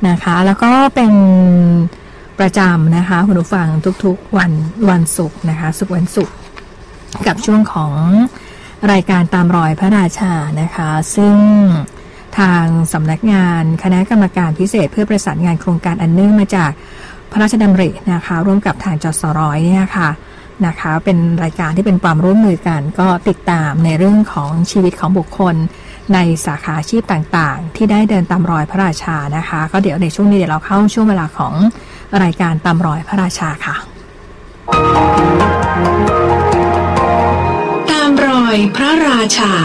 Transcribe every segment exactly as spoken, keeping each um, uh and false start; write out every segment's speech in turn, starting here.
นะคะแล้วก็เป็นประจำนะคะคุณผู้ฟังทุกๆวันวันศุกร์นะคะศุกร์วันศุกร์กับช่วงของรายการตามรอยพระราชานะคะซึ่งทางสำนักงานคณะกรรมการพิเศษเพื่อประสานงานโครงการอันเนื่องมาจากพระราชดำรินะคะร่วมกับทางจสรเนี่ยค่ะนะคะเป็นรายการที่เป็นความร่วมมือกันก็ติดตามในเรื่องของชีวิตของบุคคลในสาขาอาชีพต่างๆที่ได้เดินตามรอยพระราชานะคะก็เดี๋ยวในช่วงนี้เดี๋ยวเราเข้าช่วงเวลาของรายการตามรอยพระราชาค่ะตามรอยพระราชา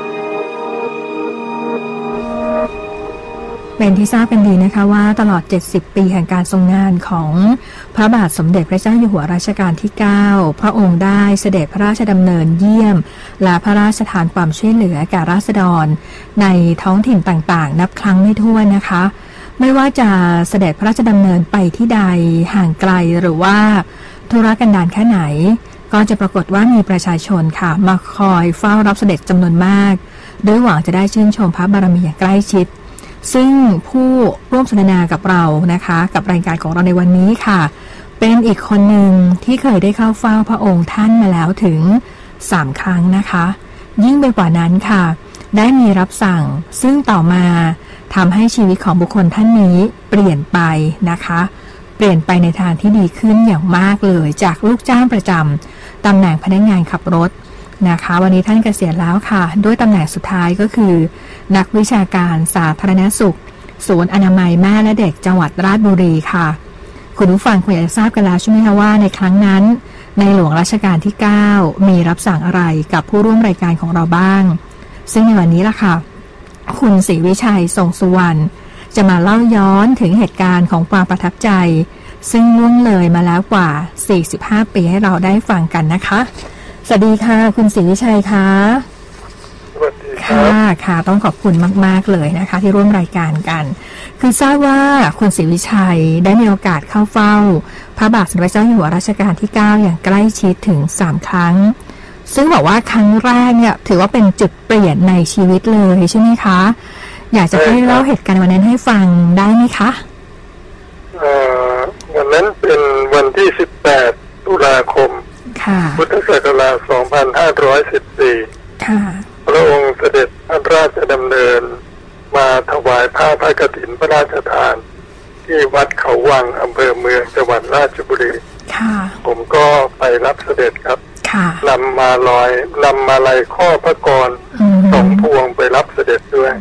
เป็นที่ทราบกันดีนะคะว่าตลอดเจ็ดสิบปีแห่งการทรงงานของพระบาทสมเด็จพระเจ้าอยู่หัวรัชกาลที่เก้าพระองค์ได้เสด็จพระราชดำเนินเยี่ยมและพระราชทานความช่วยเหลือแก่ราษฎรในท้องถิ่นต่างๆนับครั้งไม่ถ้วนนะคะไม่ว่าจะเสด็จพระราชดำเนินไปที่ใดห่างไกลหรือว่าธุรกันดารแค่ไหนก็จะปรากฏว่ามีประชาชนค่ะมาคอยเฝ้ารับเสด็จจำนวนมากโดยหวังจะได้ชื่นชมพระบารมีอย่างใกล้ชิดซึ่งผู้ร่วมสนทนากับเรานะคะกับรายการของเราในวันนี้ค่ะเป็นอีกคนหนึ่งที่เคยได้เข้าเฝ้าพระองค์ท่านมาแล้วถึงสามครั้งนะคะยิ่งไปกว่านั้นค่ะได้มีรับสั่งซึ่งต่อมาทำให้ชีวิตของบุคคลท่านนี้เปลี่ยนไปนะคะเปลี่ยนไปในทางที่ดีขึ้นอย่างมากเลยจากลูกจ้างประจำตำแหน่งพนักงานขับรถนะคะวันนี้ท่านเกษียณแล้วค่ะด้วยตำแหน่งสุดท้ายก็คือนักวิชาการสาธารณสุขศูนย์อนามัยแม่และเด็กจังหวัดราชบุรีค่ะคุณผู้ฟังคงอยากจะทราบกันแล้วใช่ไหมคะว่าในครั้งนั้นในหลวงรัชกาลที่เก้ามีรับสั่งอะไรกับผู้ร่วมรายการของเราบ้างซึ่งในวันนี้ล่ะค่ะคุณศรีวิชัยทรงสุวรรณจะมาเล่าย้อนถึงเหตุการณ์ของความประทับใจซึ่งล่วงเลยมาแล้วกว่าสี่สิบห้าปีให้เราได้ฟังกันนะคะสวัสดีค่ะคุณศรีวิชัยค่ะสวัสดีค่ะค่ะต้องขอบคุณมากๆเลยนะคะที่ร่วมรายการกันคือทราบว่าคุณศรีวิชัยได้มีโอกาสเข้าเฝ้าพระบาทสมเด็จพระเจ้าอยู่หัวรัชกาลที่เก้าอย่างใกล้ชิดถึงสามครั้งซึ่งบอกว่าครั้งแรกเนี่ยถือว่าเป็นจุดเปลี่ยนในชีวิตเลยใช่ไหมคะอยากจะให้เล่าเหตุการณ์วันนั้นให้ฟังได้ไหมคะเอ่อวันนั้นเป็นวันที่สิบแปดตุลาคมพุทธศักราชสองพันห้าร้อยสิบสี่พระองค์เสด็จพระราชดำเนินมาถวายผ้าพระกฐินพระราชทานที่วัดเขาวังอำเภอเมืองจังหวัดราชบุรีผมก็ไปรับเสด็จครับนำมาลอยนำมาลัยข้อพระกรสองพวงไปรับเสด็จด้วย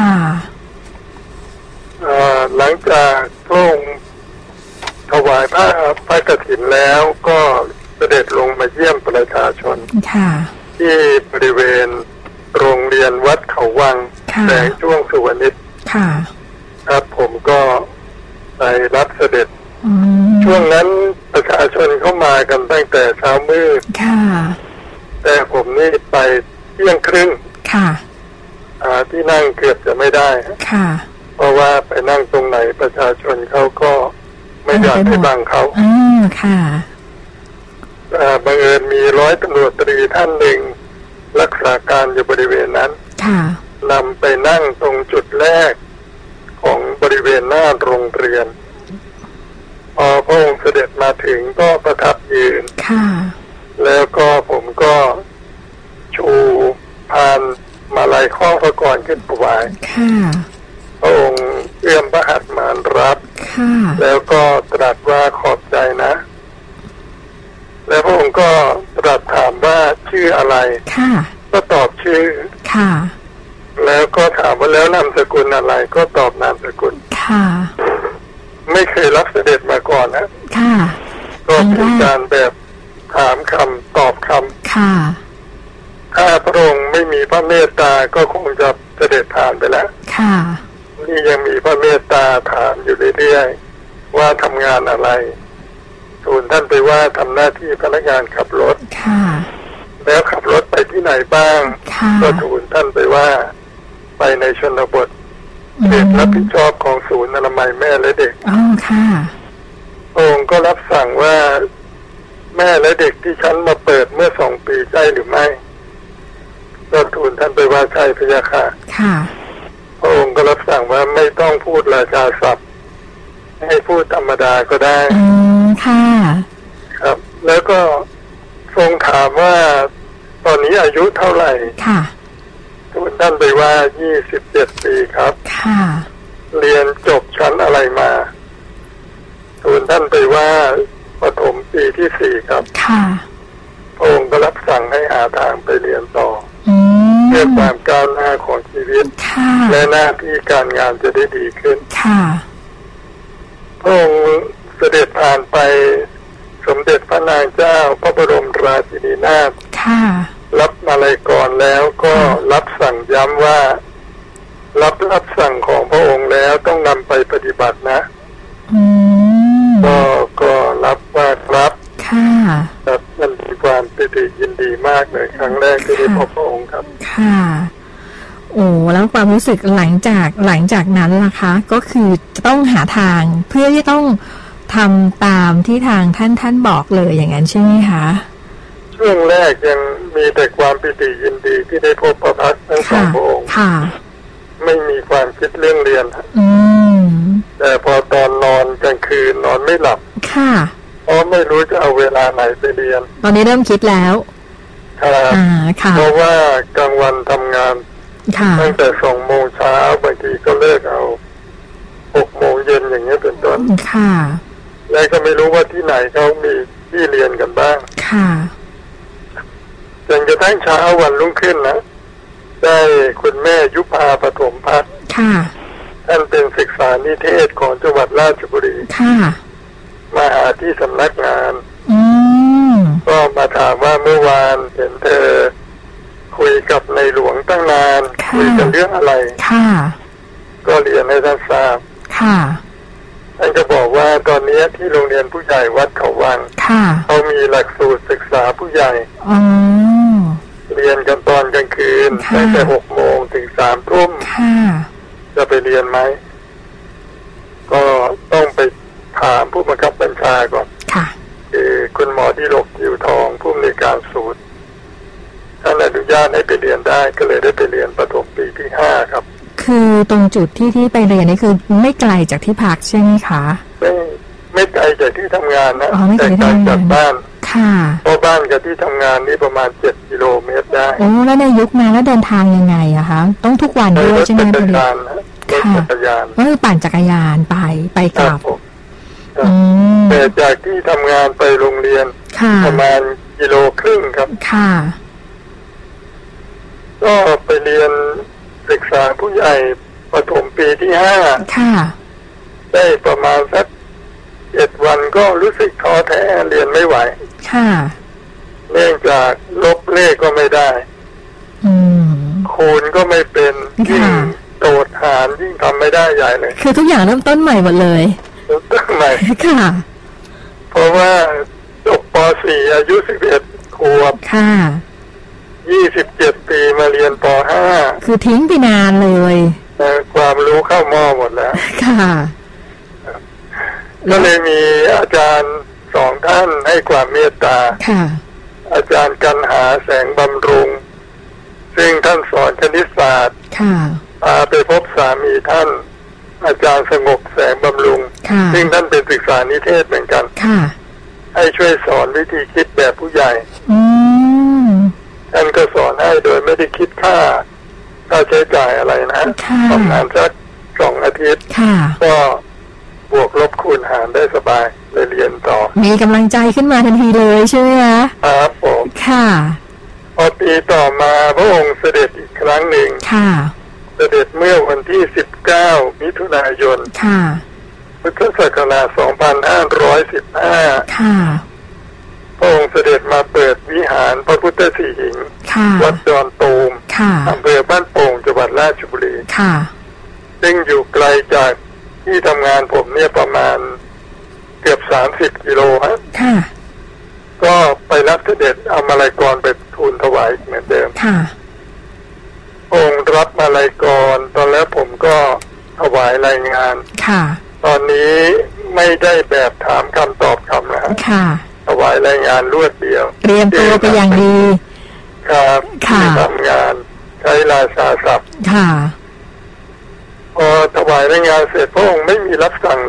หลังจากพระองค์ถวายผ้าพระกฐินแล้วก็เสด็จลงมาเยี่ยมประชาชนที่บริเวณโรงเรียนวัดเขาวังแสงช่วงสุวรรณิชครับผมก็ไปรับเสด็จช่วงนั้นประชาชนเข้ามากันตั้งแต่เช้ามืดแต่ผมนี่ไปเที่ยงครึ่งที่นั่งเกือบจะไม่ได้เพราะว่าไปนั่งตรงไหนประชาชนเขาก็ไม่อยากให้บังเขาบังเอิญมีร้อยตำรวจตรีท่านหนึ่งรักษาการอยู่บริเวณนั้นนำไปนั่งตรงจุดแรกของบริเวณหน้าโรงเรียนพอพระองค์เสด็จมาถึงก็ประทับยืนแล้วก็ผมก็ชูพานมาลัยข้อพระกรขึ้นถวายพระองค์เอื้อมพระหัตถ์มารับแล้วก็ตรัสว่าขอบใจนะแล้วพระองค์ก็ตรัสถามว่าชื่ออะไรก็ตอบชื่อแล้วก็ถามว่าแล้วนามสกุลอะไรก็ตอบนามสกุลไม่เคยรับเสด็จมาก่อนนะก็เป็นการแบบถามคำตอบคำถ้าพระองค์ไม่มีพระเมตตาก็คงจะเสด็จผ่านไปแล้วนี่ยังมีพระเมตตาถามอยู่เรื่อยๆว่าทำงานอะไรทูลท่านไปว่าทำหน้าที่พนักงานขับรถแล้วขับรถไปที่ไหนบ้างก็ทูลท่านไปว่าไปในชนบทเขตรับผิดชอบของศูนย์อนามัยแม่และเด็กองค์ก็รับสั่งว่าแม่และเด็กที่ฉันมาเปิดเมื่อสองปีใช่หรือไม่ก็ทูลท่านไปว่าใช่พระยาค่ะพระองค์ก็รับสั่งว่าไม่ต้องพูดราชาศัพท์ให้พูดธรรมดาก็ได้อืมค่ะครับแล้วก็ทรงถามว่าตอนนี้อายุเท่าไหร่ค่ะทูลท่านไปว่ายี่สิบเจ็ดปีครับค่ะเรียนจบชั้นอะไรมาทูลท่านไปว่าประถมปีที่สี่ครับค่ะพระองค์ก็รับสั่งให้หาทางไปเรียนต่อเพื่อความก้าวหน้าของชีวิตและหน้าที่การงานจะได้ดีขึ้นค่ะพระองค์เสด็จผ่านไปสมเด็จพระนางเจ้าพระบรมราชินีนาถรับมาลัยก่อนแล้วก็รับสั่งย้ำว่ารับรับสั่งของพระองค์แล้วต้องนำไปปฏิบัตินะก็ก็รับว่าครับค่ะครับมันมีความปิติยินดีมากเลยครั้งแรกที่ได้พบพระองค์ครับค่ะโอ้แล้วความรู้สึกหลังจากหลังจากนั้นล่ะคะก็คือจะต้องหาทางเพื่อที่ต้องทำตามที่ทางท่านท่านบอกเลยอย่างนั้นใช่ไหมคะช่วงแรกยังมีแต่ความปิติยินดีที่ได้พบพระพักตร์ทั้งสองพระองค์ไม่มีความคิดเรื่องเรียนแต่พอตอนนอนกลางคืนนอนไม่หลับค่ะเพราะไม่รู้จะเอาเวลาไหนไปเรียนตอนนี้เริ่มคิดแล้วครับเพราะว่ากลางวันทำงานตั้งแต่สองโมงเช้าบางทีก็เลิกเอาหกโมงเย็นอย่างเงี้ยเป็นต้นค่ะและก็ไม่รู้ว่าที่ไหนเขามีที่เรียนกันบ้างค่ะจนกระทั่งเช้าวันรุ่งขึ้นนะได้คุณแม่ยุพาปฐมพัฒน์ค่ะท่านเป็นศึกษานิเทศของจังหวัดราชบุรีค่ะมาหาที่สำนักงานอืมก็มาถามว่าเมื่อวานเห็นเธอคุยกับในหลวงตั้งนานคุยกันเรื่องอะไรค่ะก็เรียนให้ท่านทราบค่ะท่านก็บอกว่าตอนนี้ที่โรงเรียนผู้ใหญ่วัดเขาวังเขามีหลักสูตรศึกษาผู้ใหญ่เรียนกันตอนกลางคืนตั้งแต่หกโมงถึงสามทุ่มจะไปเรียนไหมก็ต้องไปถามผู้บังคับบัญชาก่อนคือคุณหมอที่รกผิวทองผู้อำนวยการสูตรท่านอนุญาตให้ไปเรียนได้ก็เลยได้ไปเรียนประถมปีที่ห้าครับคือตรงจุดที่ที่ไปเรียนนี่คือไม่ไกลจากที่พักใช่ไหมคะไม่ไม่ไกลจากที่ทำงานนะแต่ไกลจากบ้านค่ะเพราะบ้านกับที่ทำงานนี่ประมาณเจ็ดกิโลเมตรได้โอ้แล้วในยุคนั้นแล้วเดินทางยังไงอะคะต้องทุกวันด้วยใช่ไหมรถจักรยานรถจักรยานก็คือปั่นจักรยานไปไปกลับแต่จากที่ทำงานไปโรงเรียนประมาณกิโลครึ่งครับค่ะก็ไปเรียนศึกษาผู้ใหญ่ประถมปีที่ห้าได้ประมาณสักเจ็ดวันก็รู้สึกท้อแท้เรียนไม่ไหวค่ะเนื่องจากลบเลขก็ไม่ได้คูณก็ไม่เป็นยิ่งโดดหารยิ่งทำไม่ได้ใหญ่เลยคือทุกอย่างเริ่มต้นใหม่หมดเลยเริ่มต้นใหม่ค่ะเพราะว่าจบป สี่อายุสิบเอ็ดขวบค่ะยี่สิบเจ็ดปีมาเรียนป ห้าคือทิ้งไปนานเลยความรู้เข้าหม้อหมดแล้วค่ะก็เลยมีอาจารย์สองท่านให้ความเมตตาค่ะอาจารย์กันหาแสงบำรุงซึ่งท่านสอนคณิตศาสตร์ค่ะพาไปพบสามีท่านอาจารย์สงบแสงบำรุงซึ่งท่านเป็นศึกษานิเทศเหมือนกันค่ะให้ช่วยสอนวิธีคิดแบบผู้ใหญ่อืมท่านก็สอนให้โดยไม่ได้คิดค่าค่าใช้จ่ายอะไรนะทำงานสักสองอาทิตย์ก็บวกลบคูณหารได้สบายเลยเรียนต่อมีกำลังใจขึ้นมาทันทีเลยใช่ไหมคะครับผมค่ะพอปีต่อมาพระองค์เสด็จอีกครั้งหนึ่งค่ะเสด็จเมื่อวันที่สิบเก้ามิถุนายนค่ะพุทธศักราชสองพันห้าร้อยสิบห้าค่ะพระองค์เสด็จมาเปิดวิหารพระพุทธสีหิงวัดดอนตูมอำเภอบ้านโป่งจังหวัดราชบุรีซึ่งอยู่ไกลจากที่ทำงานผมเนี่ยประมาณเกือบสามสิบกิโลฮะก็ไปรับเสด็จเอามาลัยกรไปทูลถวายเหมือนเดิมองค์รับมาลัยกรตอนแล้วผมก็ถวายรายงานตอนนี้ไม่ได้แบบถามคำตอบคำนะถวายรายงานรวดเดียวเตรียมตัวไปอย่างดีครับที่ทำงานใช้ราชาศัพท์พอถวายรายงานเสร็จพระองค์ไม่มีรับสั่งเลย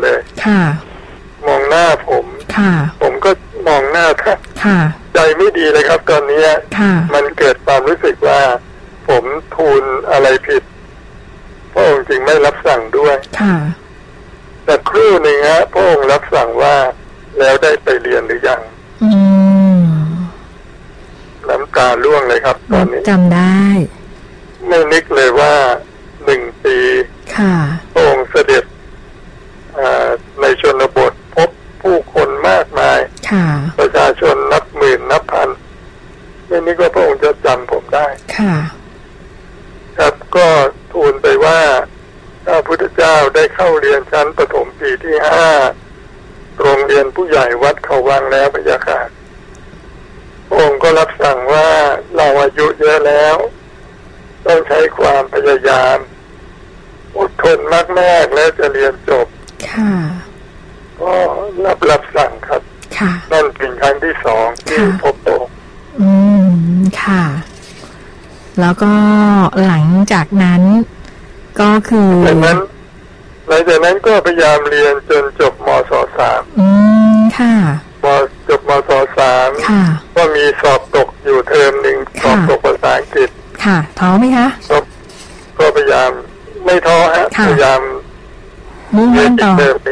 ค่ะมองหน้าผมค่ะผมก็มองหน้าท่านค่ะใจไม่ดีเลยครับตอนนี้ค่ะมันเกิดความรู้สึกว่าผมทูลอะไรผิดพระองค์จึงไม่รับสั่งด้วยค่ะแต่ครู่หนึ่งฮะพระองค์รับสั่งว่าแล้วได้ไปเรียนหรือยังอืมน้ำตาร่วงเลยครับตอนนี้จำได้ไม่นึกเลยว่าหนึ่งปีพระองค์เสด็จในชนบทพบผู้คนมากมายประชาชนนับหมื่นนับพันไม่นึกว่าพระองค์จะจำผมได้ครับก็ทูลไปว่าพระพุทธเจ้าได้เข้าเรียนชั้นประถมปีที่ห้าโรงเรียนผู้ใหญ่วัดเขาวังแล้วพระยาค่ะพระองค์ก็รับสั่งว่าเราอายุเยอะแล้วต้องใช้ความพยายามอดทนมากๆแล้วจะเรียนจบก็รับรับสั่งครับนั่นเป็นครั้งที่สองที่พบพระองค์อืมค่ะแล้วก็หลังจากนั้นก็คือหลังนั้นหลังจากนั้นก็พยายามเรียนจนจบมศสามอืมค่ะมจบมศสามก็มีสอบตกอยู่เทอมหนึ่งสอบตกภาษาอังกฤษค่ะท้อไหมคะก็พยายามไม่ท้อฮะพยายามมุ่งมั่นต่อ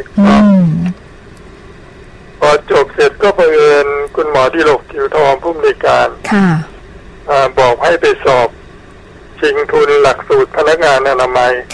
พอจบเสร็จก็เผอิญคุณหมอที่หลกผิวทองผู้อำนวยการบอกให้ไปสอบชิงทุนหลักสูตรพนักงานอนามัย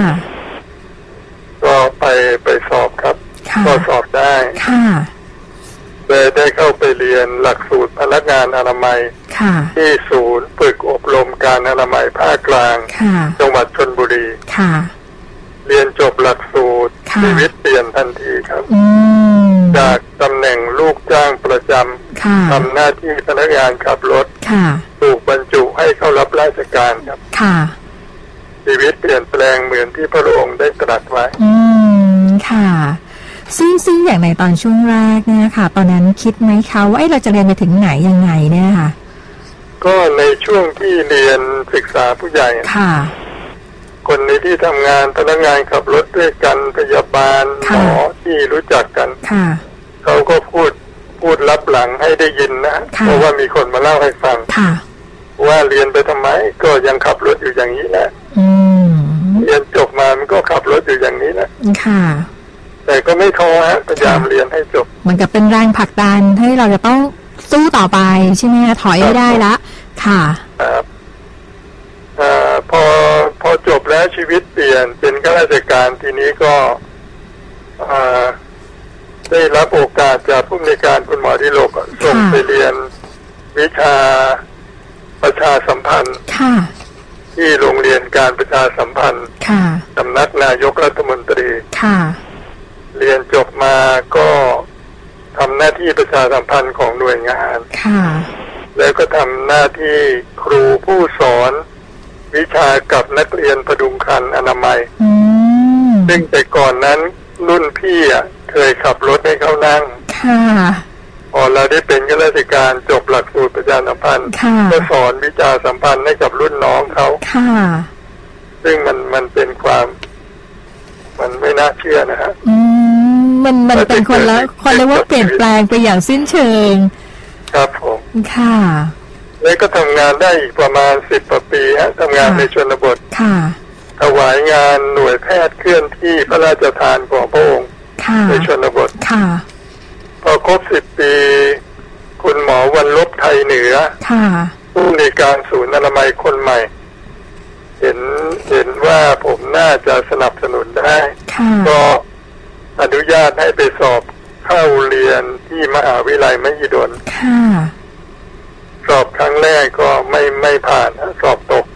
ก็ไปไปสอบครับก็สอบได้เลยได้เข้าไปเรียนหลักสูตรพนักงานอนามัยที่ศูนย์ฝึกอบรมการอนามัยภาคกลางจังหวัดชลบุรีเรียนจบหลักสูตรชีวิตเปลี่ยนทันทีครับจากตำแหน่งลูกจ้างประจำทำหน้าที่พนักงานขับรถถูกบรรจุให้เข้ารับราชการครับชีวิตเปลี่ยนแปลงเหมือนที่พระองค์ได้ตรัสไว้อืมค่ะซึ่งซึ่งอย่างในตอนช่วงแรกเนี่ยค่ะตอนนั้นคิดไหมคะว่าเราจะเรียนไปถึงไหนยังไงเนี่ยค่ะก็ในช่วงที่เรียนศึกษาผู้ใหญ่ค่ะคนในที่ทำงานพนักงานขับรถด้วยกันพยาบาลหมอที่รู้จักกันเขาก็พูดพูดลับหลังให้ได้ยินนะเพราะว่ามีคนมาเล่าให้ฟังว่าเรียนไปทำไมก็ยังขับรถอยู่อย่างนี้แหละเรียนจบมามันก็ขับรถอยู่อย่างนี้แหละแต่ก็ไม่ท้อฮะพยายามเรียนให้จบมันก็เป็นแรงผลักดันให้เราจะต้องสู้ต่อไปใช่ไหมคะถอยไม่ได้ละค่ะครับอ่าพอพอจบแล้วชีวิตเปลี่ยนเป็นข้าราชการทีนี้ก็อ่าได้รับโอกาสจากผู้อำนวยการคุณหมอที่โลกส่งไปเรียนวิชาประชาสัมพันธ์ที่โรงเรียนการประชาสัมพันธ์สำนักนายกรัฐมนตรีเรียนจบมาก็ทำหน้าที่ประชาสัมพันธ์ของหน่วยงานแล้วก็ทำหน้าที่ครูผู้สอนวิชากับนักเรียนประดุงคันอนามัยซึ่งแต่ก่อนนั้นรุ่นพี่อ่ะเคยขับรถให้เขานั่งพอเราได้เป็นข้าราชการจบหลักสูตรประชาสัมพันธ์ก็สอนวิชาสัมพันธ์ให้กับรุ่นน้องเขาซึ่งมันมันเป็นความมันไม่น่าเชื่อนะฮะมันมันเป็นคนละคนเรียกว่าเปลี่ยนแปลงไปอย่างสิ้นเชิงครับผมค่ะแล้วก็ทำงานได้อีกประมาณสิบกว่าปีฮะทำงานในชนบทถวายงานหน่วยแพทย์เคลื่อนที่พระราชทานของพระองค์ในชนบทพอครบสิบปีคุณหมอวันลบไทยเหนือผู้ในการศูนย์อนามัยคนใหม่เห็นเห็นว่าผมน่าจะสนับสนุนได้ก็อนุญาตให้ไปสอบเข้าเรียนที่มหาวิทยาลัยมหิดลสอบครั้งแรกก็ไม่ไม่ผ่านสอบตก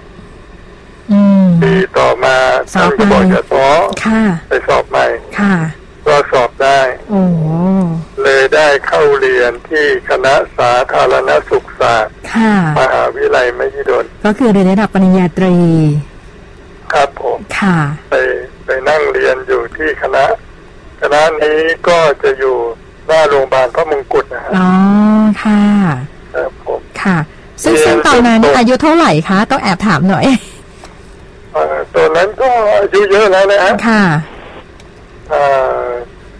ปีต่อมาท่านก็บอกจะขอไปสอบใหม่ก็สอบได้เลยได้เข้าเรียนที่คณะสาธารณสุขศาสตร์มหาวิทยาลัยมหิดลก็คือเรียนระดับปริญญาตรีครับผมไปไปนั่งเรียนอยู่ที่คณะคณะนี้ก็จะอยู่หน้าโรงพยาบาลพระมงกุฎนะฮะอ๋อค่ะครับผมค่ะซึ่งซึ่งตอนนั้นอายุเท่าไหร่คะต้องแอบถามหน่อยตอนนั้นก็อายุเยอะแล้วนะฮะค่ะ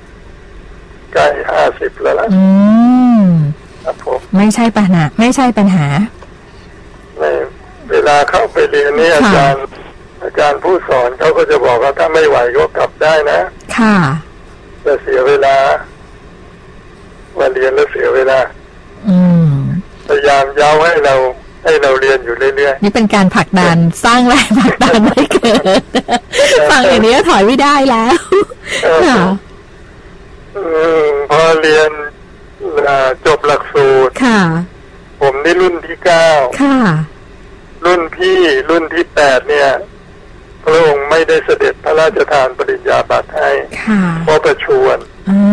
สิบแล้วล่ะอืมครับผมไม่ใช่ปัญหาไม่ใช่ปัญหาในเวลาเข้าไปเรียนนี่อาจารย์อาจารย์ผู้สอนเขาก็จะบอกว่าถ้าไม่ไหวก็กลับได้นะค่ะแต่เสียเวลาว่าเรียนแล้วเสียเวลาอืมพยายามย้ำให้เราให้เราเรียนอยู่เรื่อยๆนี่เป็นการผลักดันสร้างแรงผลักดันให้เกิดฟังอย่างนี้ถอยไม่ได้แล้วค่ะพอเรียนจบหลักสูตรค่ะผมนี่รุ่นที่เก้าค่ะรุ่นพี่รุ่นที่แปดเนี่ยพระองค์ไม่ได้เสด็จพระราชทานปริญญาบัตรให้เพราะประชวร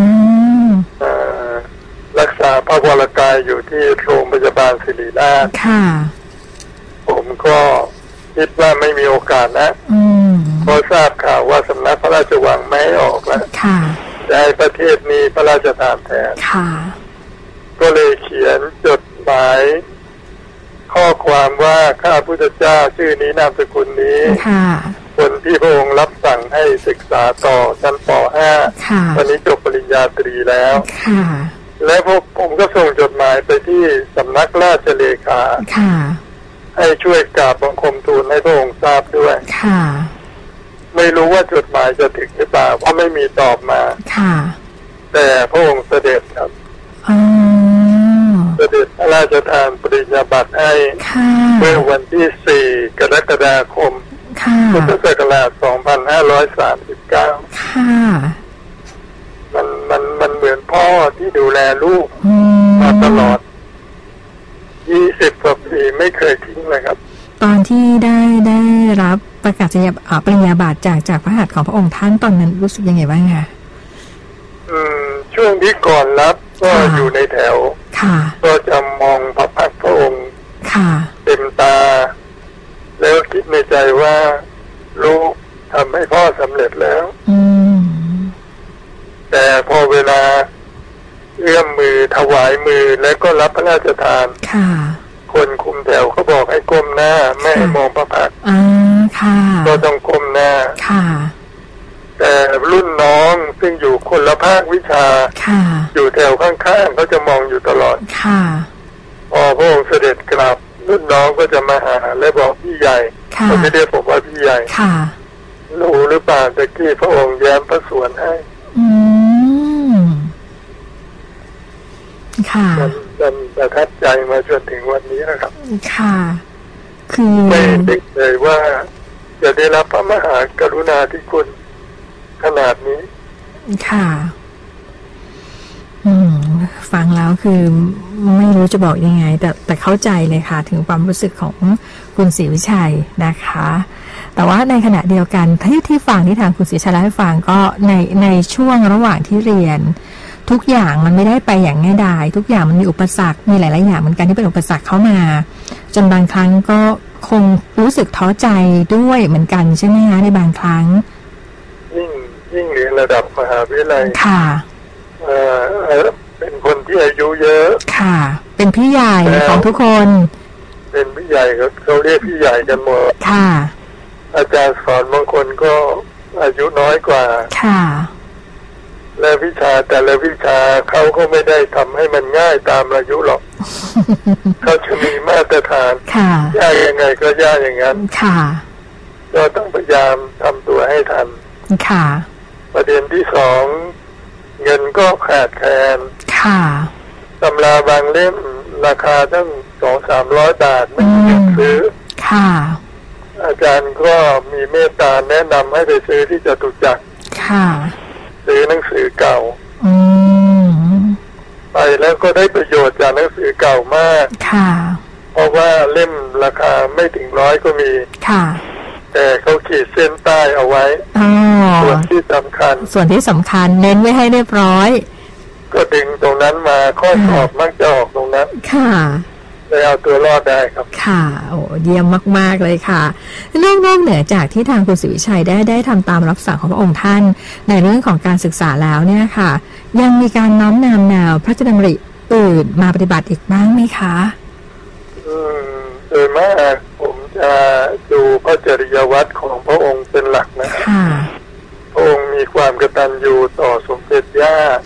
รักษาพระวรกายอยู่ที่โรงพยาบาลศิริราชผมก็คิดว่าไม่มีโอกาสนะพอทราบข่าวว่าสำนักพระราชวังไม่ให้ออกแล้วจะให้ประเทศนี้พระราชทานแทนก็เลยเขียนจดหมายข้อความว่าข้าพุทธเจ้าชื่อนี้นามสกุลนี้คนที่พระองค์รับสั่งให้ศึกษาต่อชั้นป ห้า วันนี้จบปริญญาตรีแล้วและพวกผมก็ส่งจดหมายไปที่สำนักราชเลขาให้ช่วยกราบบังคมทูลให้พระองค์ทราบด้วยไม่รู้ว่าจดหมายจะถึงหรือเปล่าเพราะไม่มีตอบมาแต่พระองค์เสด็จครับเสด็จพระราชทานปริญญาบัตรให้เมื่อวันที่สี่กรกฎาคมพุทธศักราชสองพันห้าร้อยสามสิบเก้ามันมันมันเหมือนพ่อที่ดูแลลูกมาตลอดยี่สิบกว่าปีไม่เคยทิ้งเลยครับตอนที่ได้ได้รับประกาศนียปริญญาบัตรจากจากพระหัตถ์ของพระองค์ท่านตอนนั้นรู้สึกยังไงบ้างคะอืมช่วงที่ก่อนรับก็อยู่ในแถวก็จะมองพระพักตร์พระองค์เต็มตาแล้วคิดในใจว่าลูกทำให้พ่อสำเร็จแล้วแต่พอเวลาเอื้อมมือถวายมือแล้วก็รับพระราชทานคนคุมแถวเขาบอกให้ก้มหน้าไม่ให้มองพระพักตร์ก็ต้องก้มหน้าแต่รุ่นน้องซึ่งอยู่คนละภาควิชาอยู่แถวข้างๆเขาจะมองอยู่ตลอดพอพระองค์เสด็จกลับรุ่นน้องก็จะมาหาและบอกพี่ใหญ่เขาไม่ได้บอกว่าพี่ใหญ่รู้หรือเปล่าตะกี้พระองค์แย้มพระสวนให้ค่ะมันประทับใจมาจนถึงวันนี้นะครับค่ะคือไม่นึกเลยว่าจะได้รับพระมหากรุณาธิคุณขนาดนี้ค่ะอืมฟังแล้วคือไม่รู้จะบอกยังไงแต่แต่เข้าใจเลยค่ะถึงความรู้สึกของคุณศรีวิชัยนะคะแต่ว่าในขณะเดียวกันที่ที่ฟังที่ทางคุณศรีวิชัยเล่าให้ฟังก็ในในช่วงระหว่างที่เรียนทุกอย่างมันไม่ได้ไปอย่างง่ายดายทุกอย่างมันมีอุปสรรคมีหลายๆอย่างเหมือนกันที่เป็นอุปสรรคเข้ามาจนบางครั้งก็คงรู้สึกท้อใจด้วยเหมือนกันใช่ไหมคะในบางครั้งยิ่งยิ่งเรียนระดับมหาวิทยาลัยค่ะเอ่อเป็นคนที่อายุเยอะค่ะเป็นพี่ใหญ่ของทุกคนเป็นพี่ใหญ่เขาเรียกพี่ใหญ่กันหมดค่ะอาจารย์สอนบางคนก็อายุน้อยกว่าค่ะและวิชาแต่ละวิชาเขาก็ไม่ได้ทำให้มันง่ายตามอายุหรอกเขาจะมีมาตรฐานยากยังไงก็ยากอย่างนั้นก็ต้องพยายามทำตัวให้ทันประเด็นที่สองเงินก็ขาดแคลนตำราบางเล่มราคาตั้งสองสามร้อยบาทไม่มีเงินซื้ออาจารย์ก็มีเมตตาแนะนำให้ไปซื้อที่จตุจักรซื้อหนังสือเก่าไปแล้วก็ได้ประโยชน์จากหนังสือเก่ามากเพราะว่าเล่มราคาไม่ถึงร้อยก็มีแต่เขาขีดเส้นใต้เอาไว้ส่วนที่สำคัญส่วนที่สำคัญเน้นไว้ให้เรียบร้อยก็ดึงตรงนั้นมาข้อสอบมักจะออกตรงนั้นค่ะเลยเอาตัวรอดได้ครับค่ะโอ้เยี่ยมมากๆเลยค่ะนอกนอกเหนือจากที่ทางคุณศรีวิชัยได้ได้ทำตามรับสั่งของพระองค์ท่านในเรื่องของการศึกษาแล้วเนี่ยค่ะยังมีการน้อมนำแนวพระราชดำริอื่นมาปฏิบัติอีกบ้างไหมคะอืมโดยมากผมจะดูพระจริยวัตรของพระองค์เป็นหลักนะค่ะพระองค์มีความกตัญญูต่อสมเด็จย่าในฐา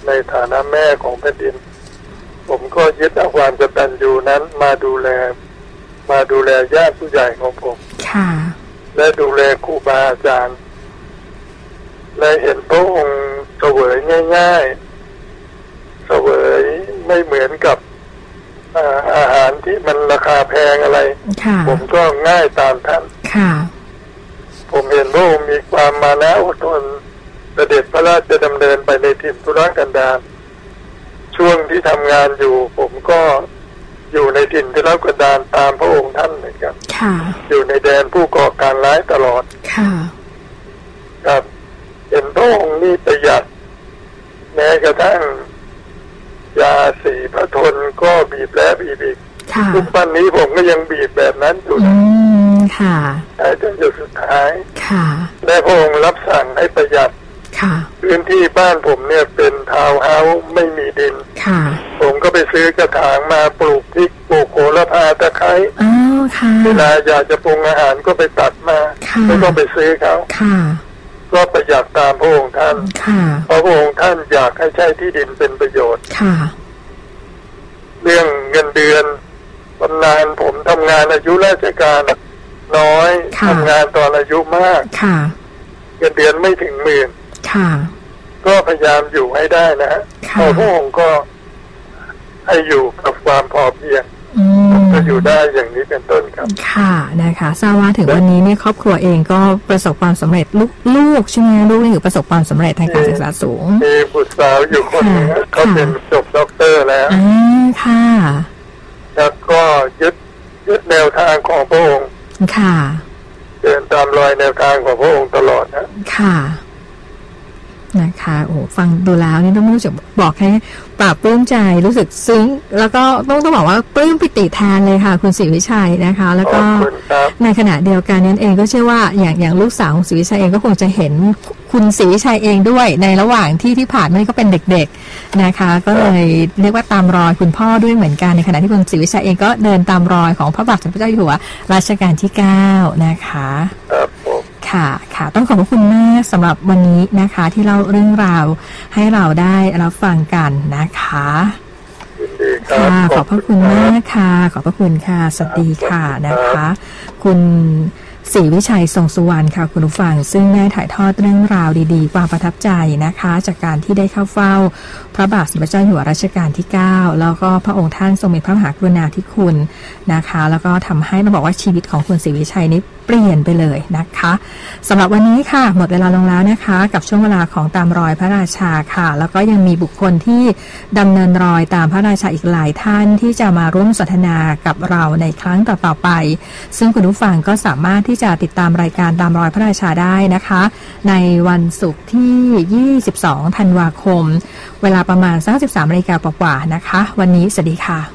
านะแม่ของแผ่นดินผมก็ยึดเอาความกตัญญูนั้นมาดูแลมาดูแลญาติผู้ใหญ่ของผมค่ะและดูแลครูบาอาจารย์และเห็นพระองค์เสวยง่ายๆเสวยไม่เหมือนกับอาหารที่มันราคาแพงอะไรผมก็ง่ายตามท่านผมเห็นพระองค์มีความมานะอดทนเสด็จพระราชดำเนินไปในถิ่นทุรกันดารช่วงที่ทำงานอยู่ผมก็อยู่ในถิ่นทุรกันดารตามพระองค์ท่านเหมือนกันอยู่ในแดนผู้ก่อการร้ายตลอดครับเห็นพระองค์นี่ประหยัดแม้กระทั่งยาสีพระทนก็บีบแล้วบีบอีกทุกวันนี้ผมก็ยังบีบแบบนั้นอยู่นะแต่จนจุดสุดท้ายและพระองค์รับสั่งให้ประหยัดพื้นที่บ้านผมเนี่ยเป็นทาวน์เฮาส์ไม่มีดินผมก็ไปซื้อกระถางมาปลูกพริกปลูกโหระพาตะไคร้เวลาอยากจะปรุงอาหารก็ไปตัดมาไม่ต้องไปซื้อเขาก็ประหยัดตามพระองค์ท่านเพราะพระองค์ท่านอยากให้ใช้ที่ดินเป็นประโยชน์เรื่องเงินเดือนบำนาญผมทำงานอายุราชการน้อยทำงานตอนอายุมากเงินเดือนไม่ถึงหมื่นก็พยายามอยู่ให้ได้นะฮะพระองค์ก็ให้อยู่กับความพอเพียงก็อยู่ได้อย่างนี้เป็นต้นครับค่ะนะคะทราบว่าถึงวันนี้เนี่ยครอบครัวเองก็ประสบความสำเร็จลูกลูกใช่ไหมลูกนี่ประสบความสำเร็จทางการศึกษาสูงมีบุตรสาวอยู่คนนึงเขาเป็นจบด็อกเตอร์แล้วอ่าค่ะแล้วก็ยึดยึดแนวทางของพระองค์ค่ะเดินตามรอยแนวทางของพระองค์ตลอดนะค่ะนะคะโอ้ฟังดูแล้วนี่ต้องรู้สึกบอกให้ปราบปลื้มใจรู้สึกซึ้งแล้วก็ต้องต้องบอกว่าปลื้มปิติแทนเลยค่ะคุณศรีวิชัยนะคะแล้วก็ในขณะเดียวกันนั้นเองก็เชื่อว่าอย่างอย่างลูกสาวของศรีวิชัยเองก็คงจะเห็นคุณศรีวิชัยเองด้วยในระหว่างที่ที่ผ่านมาก็เป็นเด็กๆนะคะก็เลยเรียกว่าตามรอยคุณพ่อด้วยเหมือนกันในขณะที่คุณศรีวิชัยเองก็เดินตามรอยของพระบาทสมเด็จพระเจ้าอยู่หัวรัชกาลที่เก้านะคะค่ะค่ะต้องขอบพระคุณมากสำหรับวันนี้นะคะที่เล่าเรื่องราวให้เราได้รับฟังกันนะคะค่ะขอบพระคุณมากค่ะขอบพระคุณค่ะสวัสดีค่ะนะคะคุณศรีวิชัยทรงสุวรรณค่ะคุณผู้ฟังซึ่งได้ถ่ายทอดเรื่องราวดีๆความประทับใจนะคะจากการที่ได้เข้าเฝ้าพระบาทสมเด็จพระเจ้าอยู่หัวรัชกาลที่เก้าแล้วก็พระองค์ท่านทรงมีพระมหากรุณาธิคุณนะคะแล้วก็ทำให้มาบอกว่าชีวิตของคุณศรีวิชัยนี้เปลี่ยนไปเลยนะคะสำหรับวันนี้ค่ะหมดเวลาลงแล้วนะคะกับช่วงเวลาของตามรอยพระราชาค่ะแล้วก็ยังมีบุคคลที่ดำเนินรอยตามพระราชาอีกหลายท่านที่จะมาร่วมสนทนากับเราในครั้งต่อๆไปซึ่งคุณผู้ฟังก็สามารถที่จะติดตามรายการตามรอยพระราชาได้นะคะในวันศุกร์ที่ยี่สิบสองธันวาคมเวลาประมาณสักสิบสามนาฬิกากว่าๆนะคะวันนี้สวัสดีค่ะ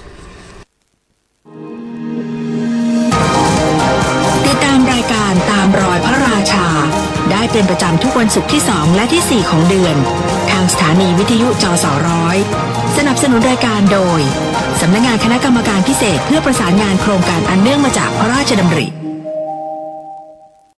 ติดตามรายการตามรอยพระราชาได้เป็นประจำทุกวันศุกร์ที่สองและที่สี่ของเดือนทางสถานีวิทยุจสร้อยสนับสนุนรายการโดยสำนักงานคณะกรรมการพิเศษเพื่อประสานงานโครงการอันเนื่องมาจากพระราชดำริ